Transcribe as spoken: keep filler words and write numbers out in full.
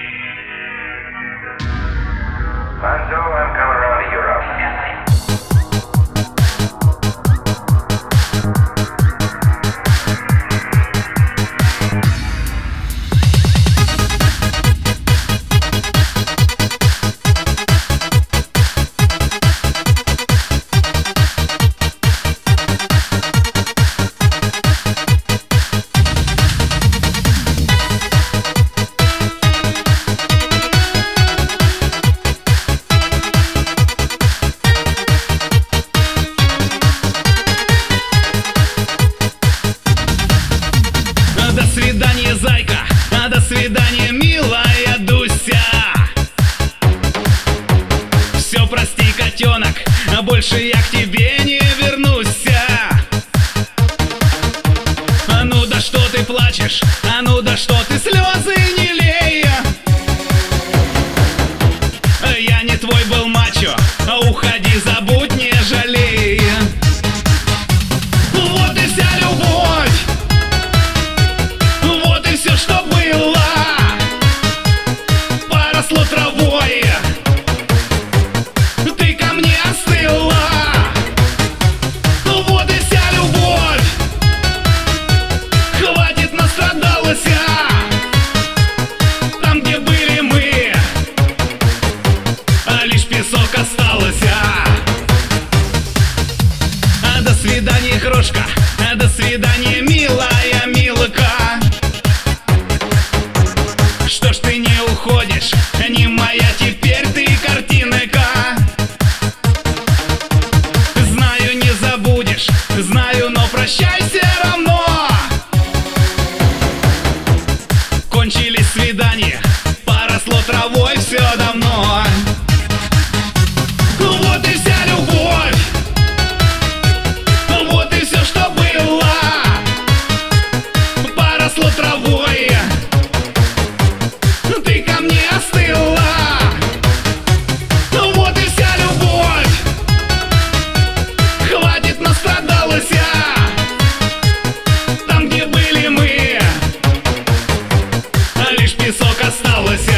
Bonzo, I'm coming around to Europe. До свидания, зайка, а до свидания, милая Дуся. Все, прости, котенок, а больше я к тебе не вернусь. А ну да что ты плачешь, а ну да что ты слезы не лей. Я не твой был мачо, а уходи, забудь, не жалей. Вот и вся любовь, вот и все, что было, поросло травой. Ты ко мне остыла. Вот и вся любовь, хватит, настрадалась. Там, где были мы, а лишь песок осталось. А до свидания, крошка, а до свидания, милая милка. Что ж ты не уходишь, не моя теперь ты картинка. Знаю, не забудешь, знаю, но прощай все равно. Кончились свидания, поросло травой все давно. Вот и вся любовь, вот и все, что было, поросло травой. Ты ко мне остыла. Вот и вся любовь, хватит, настрадалась. Там, где были мы, а лишь песок осталось.